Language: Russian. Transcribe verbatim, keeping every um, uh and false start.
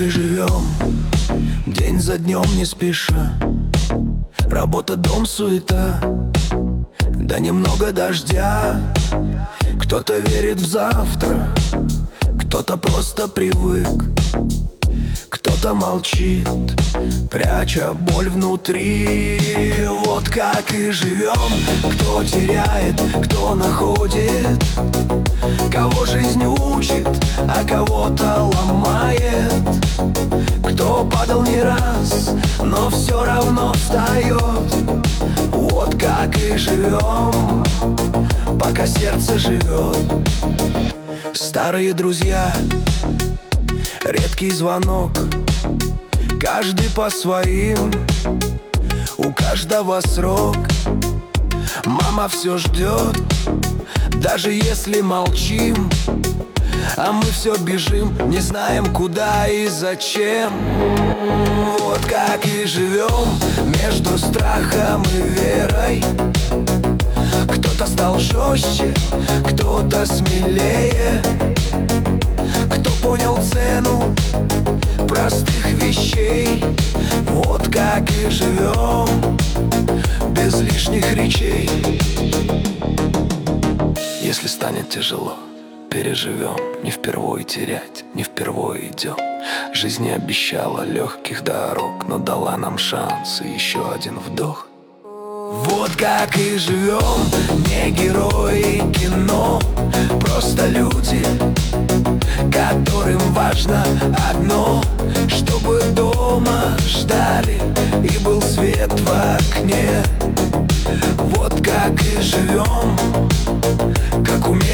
и живем, день за днем не спеша. Работа, дом, суета, да немного дождя. Кто-то верит в завтра, кто-то просто привык, кто-то молчит, пряча боль внутри. Вот как и живем, кто теряет, кто находит, кого жизнь учит, а кого-то ломает. Кто падал не раз, но все равно встает. Вот как и живем, пока сердце живет. Старые друзья, редкий звонок, каждый по своим, у каждого срок. Мама все ждет, даже если молчим, а мы все бежим, не знаем куда и зачем. Вот как и живем между страхом и верой. Кто-то стал жестче, кто-то смелее, кто понял цену простых вещей. Вот как и живем без лишних речей. Если станет тяжело, переживем, не впервой терять, не впервой идем. Жизнь не обещала легких дорог, но дала нам шанс и еще один вдох. Вот как и живем, не герои кино, просто люди, которым важно одно: чтобы дома ждали и был свет в окне. Вот как и живем, как умеем